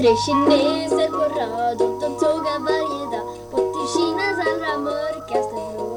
3 kineser på rad och de tågar varje dag bort till Kinas allra mörkaste vrå.